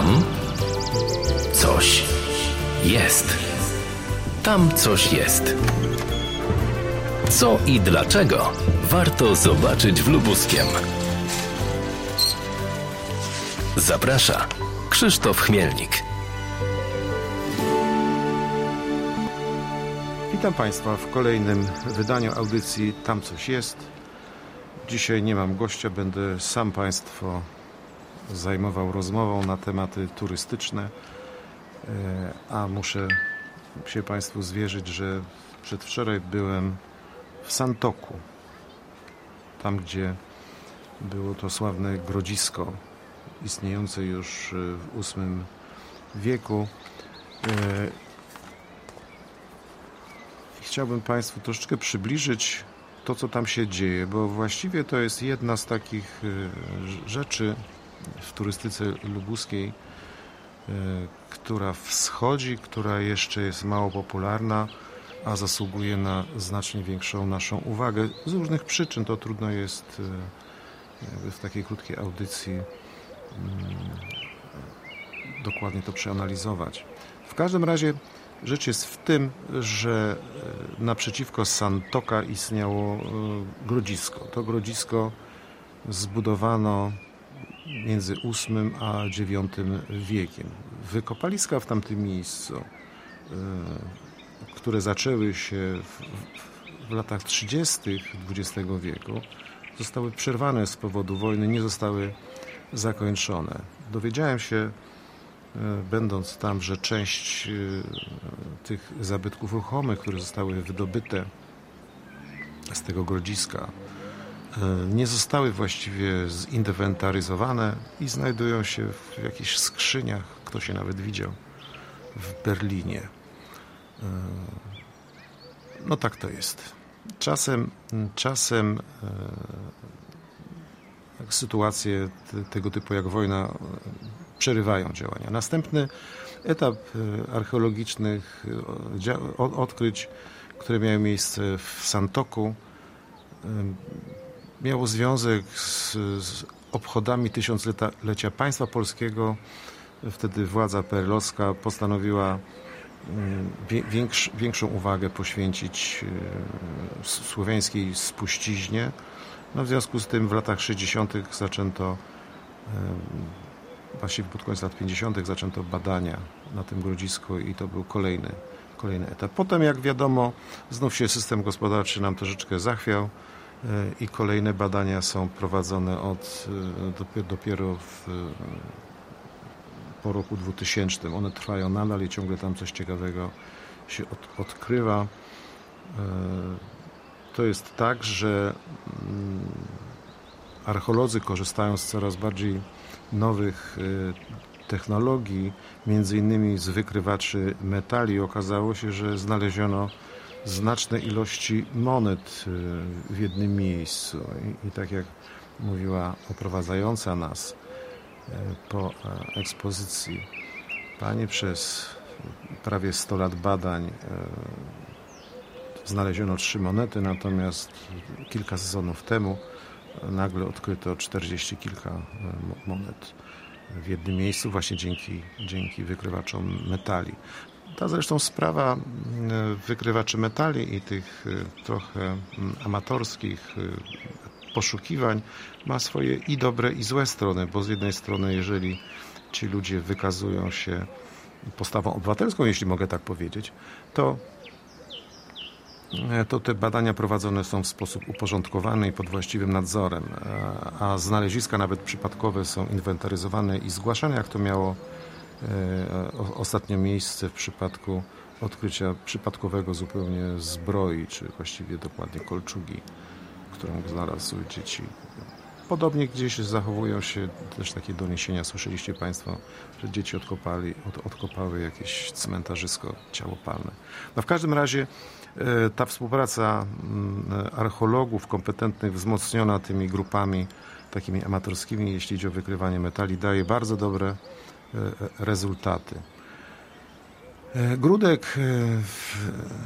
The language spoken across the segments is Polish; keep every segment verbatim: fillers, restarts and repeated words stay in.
Tam coś jest. Tam coś jest. Co i dlaczego warto zobaczyć w Lubuskiem. Zaprasza Krzysztof Chmielnik. Witam Państwa w kolejnym wydaniu audycji Tam coś jest. Dzisiaj nie mam gościa, będę sam Państwo zajmował rozmową na tematy turystyczne, a muszę się Państwu zwierzyć, że przedwczoraj byłem w Santoku, tam gdzie było to sławne grodzisko istniejące już w ósmym wieku. I chciałbym Państwu troszeczkę przybliżyć to, co tam się dzieje, bo właściwie to jest jedna z takich rzeczy w turystyce lubuskiej, która wschodzi, która jeszcze jest mało popularna, a zasługuje na znacznie większą naszą uwagę. Z różnych przyczyn to trudno jest w takiej krótkiej audycji dokładnie to przeanalizować. W każdym razie rzecz jest w tym, że naprzeciwko Santoka istniało grodzisko. To grodzisko zbudowano między ósmym a dziewiątym wiekiem. Wykopaliska w tamtym miejscu, które zaczęły się w, w latach trzydziestych dwudziestego wieku, zostały przerwane z powodu wojny, nie zostały zakończone. Dowiedziałem się, będąc tam, że część tych zabytków ruchomych, które zostały wydobyte z tego grodziska, nie zostały właściwie zinwentaryzowane i znajdują się w jakichś skrzyniach, ktoś je nawet widział, w Berlinie. No tak to jest. Czasem, czasem sytuacje tego typu jak wojna przerywają działania. Następny etap archeologicznych odkryć, które miały miejsce w Santoku, miało związek z, z obchodami tysiąclecia państwa polskiego. Wtedy władza peerelowska postanowiła większ, większą uwagę poświęcić słowiańskiej spuściźnie. No w związku z tym w latach sześćdziesiątych zaczęto, właściwie pod koniec lat pięćdziesiątych zaczęto badania na tym grodzisku i to był kolejny, kolejny etap. Potem, jak wiadomo, znów się system gospodarczy nam troszeczkę zachwiał i kolejne badania są prowadzone od dopiero, dopiero w, po roku dwutysięcznym. One trwają nadal i ciągle tam coś ciekawego się od, odkrywa. To jest tak, że archeolodzy korzystają z coraz bardziej nowych technologii, między innymi z wykrywaczy metali. Okazało się, że znaleziono znaczne ilości monet w jednym miejscu. I, i tak jak mówiła oprowadzająca nas po ekspozycji pani, przez prawie sto lat badań znaleziono trzy monety, natomiast kilka sezonów temu nagle odkryto czterdzieści kilka monet w jednym miejscu właśnie dzięki, dzięki wykrywaczom metali. Ta zresztą sprawa wykrywaczy metali i tych trochę amatorskich poszukiwań ma swoje i dobre, i złe strony, bo z jednej strony, jeżeli ci ludzie wykazują się postawą obywatelską, jeśli mogę tak powiedzieć, to, to te badania prowadzone są w sposób uporządkowany i pod właściwym nadzorem, a znaleziska nawet przypadkowe są inwentaryzowane i zgłaszane, jak to miało ostatnio miejsce w przypadku odkrycia przypadkowego zupełnie zbroi, czy właściwie dokładnie kolczugi, którą znalazły dzieci. Podobnie gdzieś zachowują się też takie doniesienia, słyszeliście Państwo, że dzieci odkopali, od, odkopały jakieś cmentarzysko ciałopalne. No w każdym razie ta współpraca archeologów kompetentnych, wzmocniona tymi grupami takimi amatorskimi, jeśli idzie o wykrywanie metali, daje bardzo dobre rezultaty. Grudek w,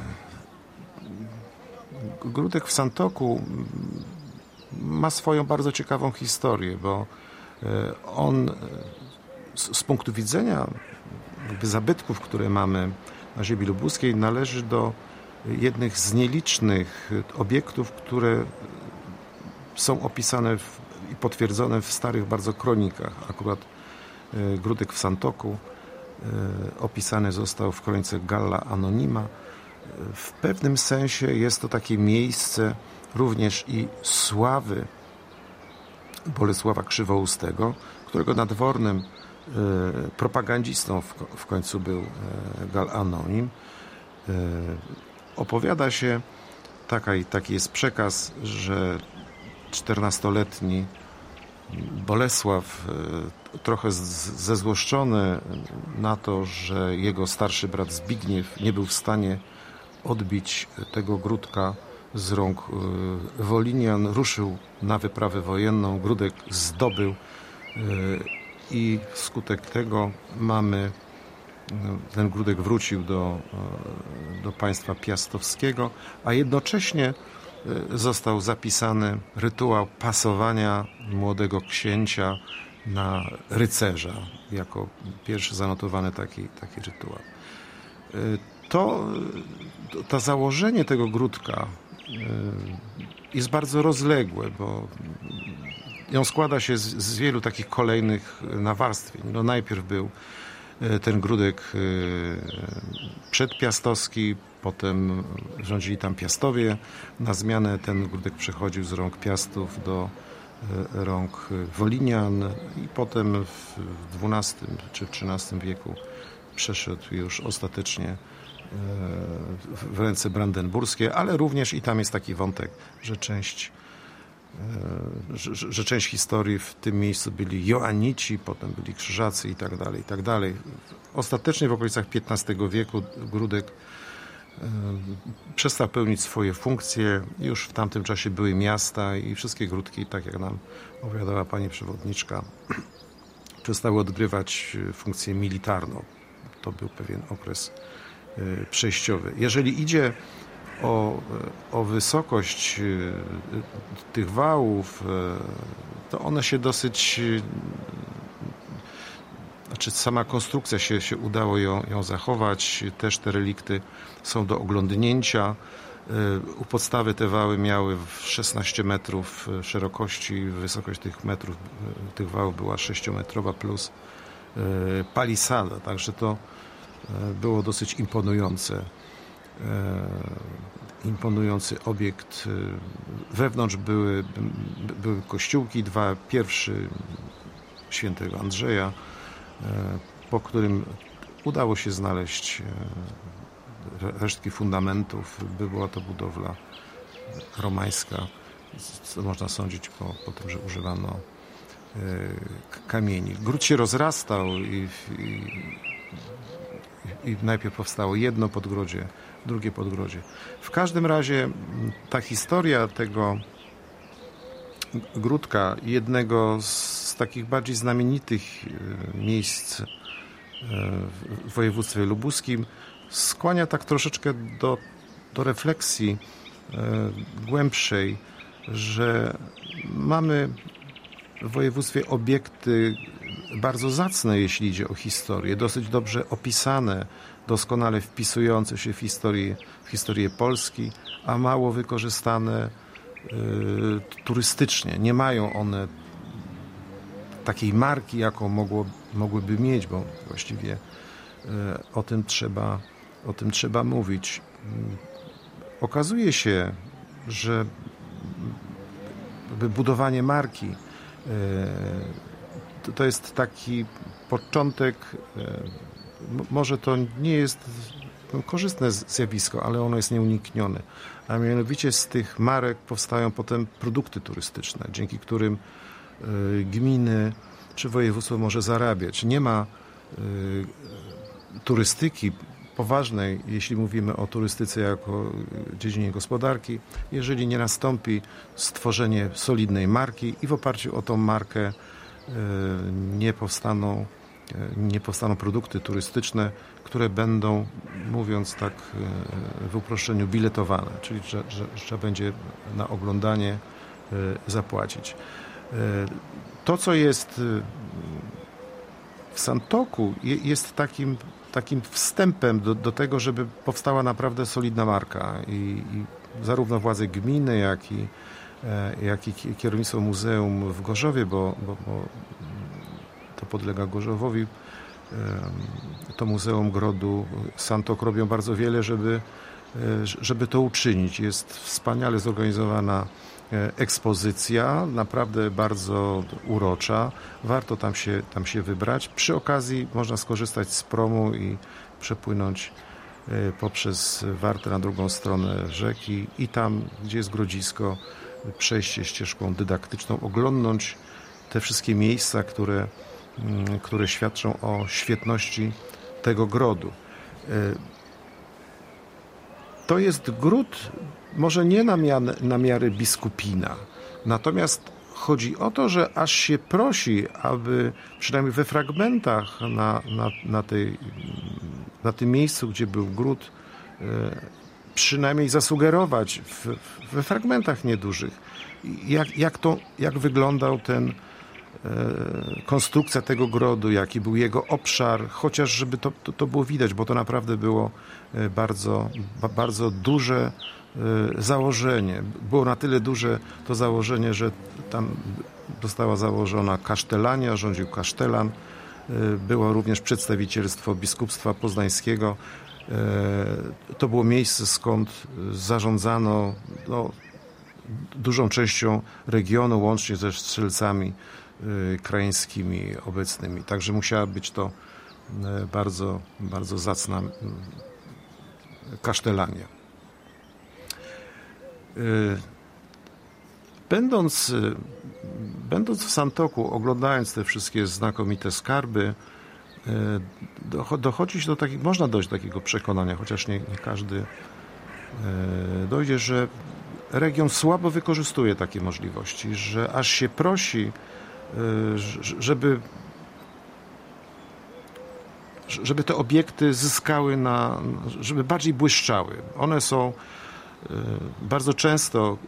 Grudek w Santoku ma swoją bardzo ciekawą historię, bo on z, z punktu widzenia jakby zabytków, które mamy na ziemi lubuskiej, należy do jednych z nielicznych obiektów, które są opisane w, i potwierdzone w starych bardzo kronikach. Akurat y, Gródek w Santoku y, opisany został w kronice Galla Anonima. Y, w pewnym sensie jest to takie miejsce również i sławy Bolesława Krzywoustego, którego nadwornym y, propagandzistą w, w końcu był y, Gall Anonim. Y, opowiada się, taka, taki jest przekaz, że czternastoletni Bolesław, trochę zezłoszczony na to, że jego starszy brat Zbigniew nie był w stanie odbić tego Gródka z rąk Wolinian, ruszył na wyprawę wojenną, Gródek zdobył i wskutek tego mamy, ten Gródek wrócił do, do państwa piastowskiego, a jednocześnie został zapisany rytuał pasowania młodego księcia na rycerza, jako pierwszy zanotowany taki, taki rytuał. To, to założenie tego Gródka jest bardzo rozległe, bo ją składa się z, z wielu takich kolejnych nawarstwień. No najpierw był ten Gródek przedpiastowski, potem rządzili tam Piastowie. Na zmianę ten Gródek przechodził z rąk Piastów do rąk Wolinian i potem w dwunastym czy w trzynastym wieku przeszedł już ostatecznie w ręce brandenburskie, ale również i tam jest taki wątek, że część Że, że część historii w tym miejscu byli Joannici, potem byli Krzyżacy i tak dalej, i tak dalej. Ostatecznie w okolicach piętnastego wieku Gródek przestał pełnić swoje funkcje. Już w tamtym czasie były miasta i wszystkie Gródki, tak jak nam opowiadała pani przewodniczka, przestały odgrywać funkcję militarną. To był pewien okres przejściowy. Jeżeli idzie O, o wysokość tych wałów, to one się dosyć, znaczy sama konstrukcja się, się udało ją, ją zachować, też te relikty są do oglądnięcia. U podstawy te wały miały szesnaście metrów szerokości, wysokość tych metrów, tych wałów była sześciometrowa plus palisada, także to było dosyć imponujące. Imponujący obiekt. Wewnątrz były, były kościółki, dwa. Pierwszy świętego Andrzeja, po którym udało się znaleźć resztki fundamentów. Była to budowla romańska, co można sądzić po, po tym, że używano kamieni. Gród się rozrastał i, i I najpierw powstało jedno podgrodzie, drugie podgrodzie. W każdym razie ta historia tego Gródka, jednego z takich bardziej znamienitych miejsc w województwie lubuskim, skłania tak troszeczkę do, do refleksji głębszej, że mamy w województwie obiekty bardzo zacne, jeśli idzie o historię, dosyć dobrze opisane, doskonale wpisujące się w historię, w historię Polski, a mało wykorzystane y, turystycznie. Nie mają one takiej marki, jaką mogło, mogłyby mieć, bo właściwie y, o tym trzeba, o tym trzeba mówić. Y, okazuje się, że budowanie marki to jest taki początek, może to nie jest korzystne zjawisko, ale ono jest nieuniknione. A mianowicie z tych marek powstają potem produkty turystyczne, dzięki którym gminy czy województwo może zarabiać. Nie ma turystyki poważnej, jeśli mówimy o turystyce jako dziedzinie gospodarki, jeżeli nie nastąpi stworzenie solidnej marki i w oparciu o tą markę nie powstaną, nie powstaną produkty turystyczne, które będą, mówiąc tak w uproszczeniu, biletowane, czyli że, że, że trzeba będzie na oglądanie zapłacić. To, co jest w Santoku jest takim, takim wstępem do, do tego, żeby powstała naprawdę solidna marka i, i zarówno władze gminy, jak i, jak i kierownictwo muzeum w Gorzowie, bo, bo, bo to podlega Gorzowowi, to Muzeum Grodu Santok robią bardzo wiele, żeby, żeby to uczynić. Jest wspaniale zorganizowana ekspozycja, naprawdę bardzo urocza. Warto tam się, tam się wybrać. Przy okazji można skorzystać z promu i przepłynąć poprzez Wartę na drugą stronę rzeki i tam, gdzie jest grodzisko, przejść się ścieżką dydaktyczną, oglądnąć te wszystkie miejsca, które, które świadczą o świetności tego grodu. To jest gród może nie na, mian, na miarę biskupina, natomiast chodzi o to, że aż się prosi, aby przynajmniej we fragmentach na, na, na, tej, na tym miejscu, gdzie był gród, przynajmniej zasugerować w, we fragmentach niedużych, jak, jak, to, jak wyglądał ten konstrukcja tego grodu, jaki był jego obszar, chociaż żeby to, to, to było widać, bo to naprawdę było bardzo, bardzo duże założenie. Było na tyle duże to założenie, że tam została założona kasztelania, rządził kasztelan, było również przedstawicielstwo biskupstwa poznańskiego. To było miejsce, skąd zarządzano no, dużą częścią regionu, łącznie ze strzelcami krajeńskimi obecnymi. Także musiała być to bardzo, bardzo zacna kasztelania. Będąc, będąc w Santoku, oglądając te wszystkie znakomite skarby, dochodzi się do takiego, można dojść do takiego przekonania, chociaż nie, nie każdy dojdzie, że region słabo wykorzystuje takie możliwości, że aż się prosi, żeby, żeby te obiekty zyskały na, żeby bardziej błyszczały. One są bardzo często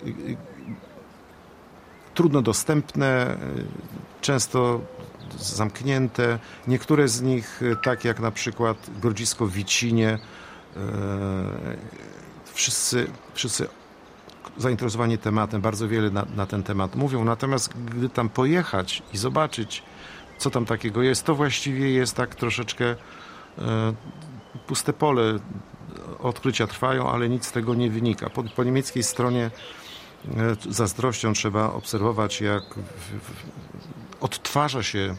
trudno dostępne, często zamknięte. Niektóre z nich, tak jak na przykład grodzisko w Wicinie, wszyscy, wszyscy zainteresowani tematem, bardzo wiele na, na ten temat mówią. Natomiast gdy tam pojechać i zobaczyć, co tam takiego jest, to właściwie jest tak troszeczkę puste pole. Odkrycia trwają, ale nic z tego nie wynika. Po, po niemieckiej stronie z zazdrością trzeba obserwować, jak w, w, odtwarza się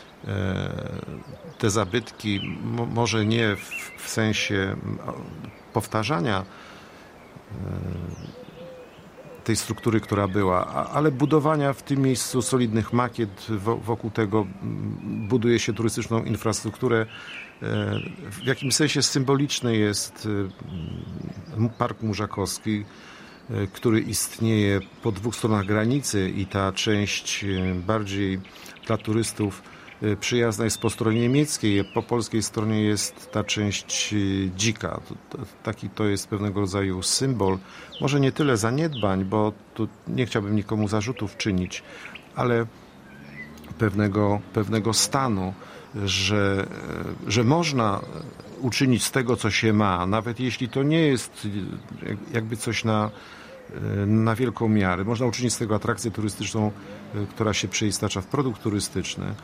te zabytki, mo, może nie w, w sensie powtarzania tej struktury, która była, ale budowania w tym miejscu solidnych makiet, wokół tego buduje się turystyczną infrastrukturę. W jakimś sensie symboliczny jest Park Murzakowski, który istnieje po dwóch stronach granicy i ta część bardziej dla turystów przyjazna jest po stronie niemieckiej, po polskiej stronie jest ta część dzika. Taki to jest pewnego rodzaju symbol, może nie tyle zaniedbań, bo tu nie chciałbym nikomu zarzutów czynić, ale pewnego, pewnego stanu, że, że można uczynić z tego, co się ma, nawet jeśli to nie jest jakby coś na, na wielką miarę. Można uczynić z tego atrakcję turystyczną, która się przeistacza w produkt turystyczny.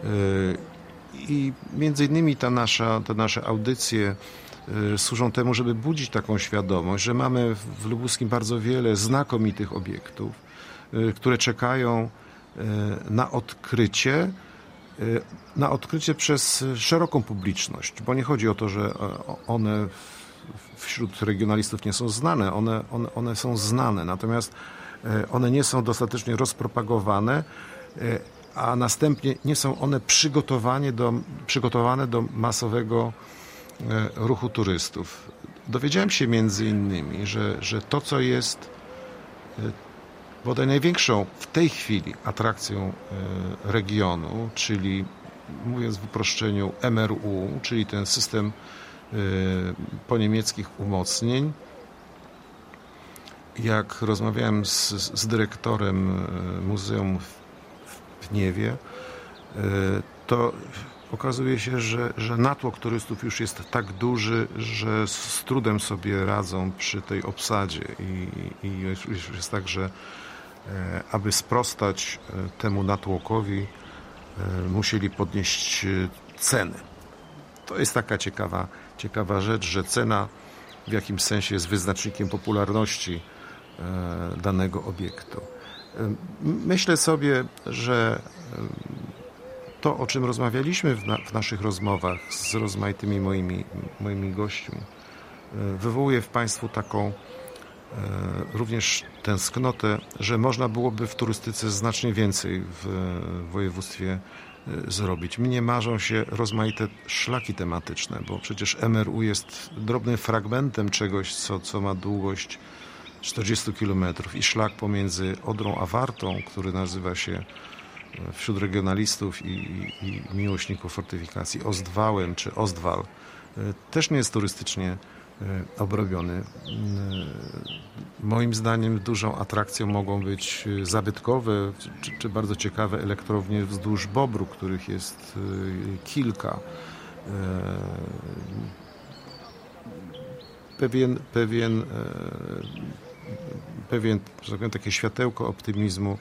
I między innymi ta nasza, te nasze audycje służą temu, żeby budzić taką świadomość, że mamy w Lubuskim bardzo wiele znakomitych obiektów, które czekają na odkrycie, na odkrycie przez szeroką publiczność, bo nie chodzi o to, że one wśród regionalistów nie są znane, one, one, one są znane, natomiast one nie są dostatecznie rozpropagowane, a następnie nie są one przygotowane do, przygotowane do masowego ruchu turystów. Dowiedziałem się między innymi, że, że to, co jest bodaj największą w tej chwili atrakcją regionu, czyli mówiąc w uproszczeniu M R U, czyli ten system poniemieckich umocnień. Jak rozmawiałem z, z dyrektorem muzeum w Pniewie, to okazuje się, że, że natłok turystów już jest tak duży, że z trudem sobie radzą przy tej obsadzie i, i już jest tak, że aby sprostać temu natłokowi, musieli podnieść ceny. To jest taka ciekawa, ciekawa rzecz, że cena w jakimś sensie jest wyznacznikiem popularności danego obiektu. Myślę sobie, że to, o czym rozmawialiśmy w, na, w naszych rozmowach z rozmaitymi moimi, moimi gośćmi, wywołuje w Państwu taką również tęsknotę, że można byłoby w turystyce znacznie więcej w województwie zrobić. Mnie marzą się rozmaite szlaki tematyczne, bo przecież M R U jest drobnym fragmentem czegoś, co, co ma długość czterdzieści kilometrów i szlak pomiędzy Odrą a Wartą, który nazywa się wśród regionalistów i, i, i miłośników fortyfikacji Ostwałem czy Ostwal, też nie jest turystycznie obrobiony. Moim zdaniem dużą atrakcją mogą być zabytkowe czy, czy bardzo ciekawe elektrownie wzdłuż Bobru, których jest kilka. Pewien, pewien, pewien że tak powiem, takie światełko optymizmu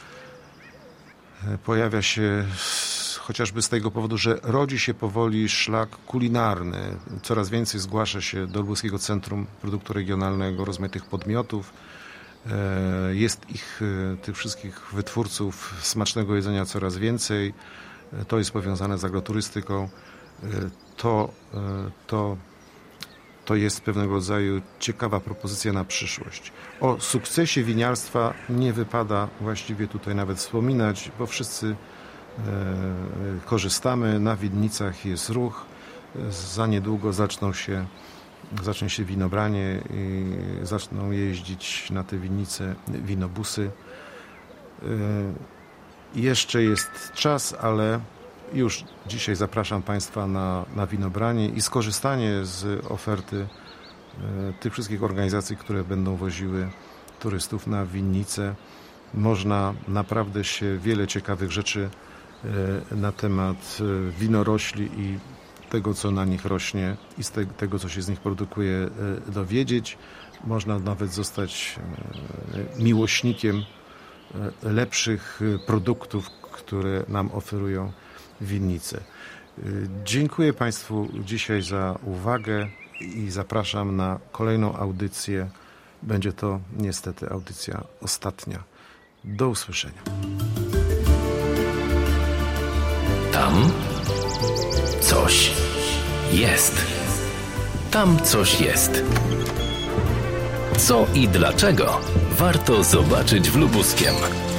pojawia się chociażby z tego powodu, że rodzi się powoli szlak kulinarny. Coraz więcej zgłasza się do Lubuskiego Centrum Produktu Regionalnego rozmaitych podmiotów. Jest ich, tych wszystkich wytwórców smacznego jedzenia coraz więcej. To jest powiązane z agroturystyką. To, to, to jest pewnego rodzaju ciekawa propozycja na przyszłość. O sukcesie winiarstwa nie wypada właściwie tutaj nawet wspominać, bo wszyscy korzystamy, na winnicach jest ruch, za niedługo zaczną się, zacznie się winobranie i zaczną jeździć na te winnice winobusy. Jeszcze jest czas, ale już dzisiaj zapraszam Państwa na, na winobranie i skorzystanie z oferty tych wszystkich organizacji, które będą woziły turystów na winnice. Można naprawdę się wiele ciekawych rzeczy na temat winorośli i tego, co na nich rośnie i z tego, co się z nich produkuje, dowiedzieć. Można nawet zostać miłośnikiem lepszych produktów, które nam oferują winnice. Dziękuję Państwu dzisiaj za uwagę i zapraszam na kolejną audycję. Będzie to niestety audycja ostatnia. Do usłyszenia. Tam coś jest. Tam coś jest. Co i dlaczego warto zobaczyć w Lubuskiem.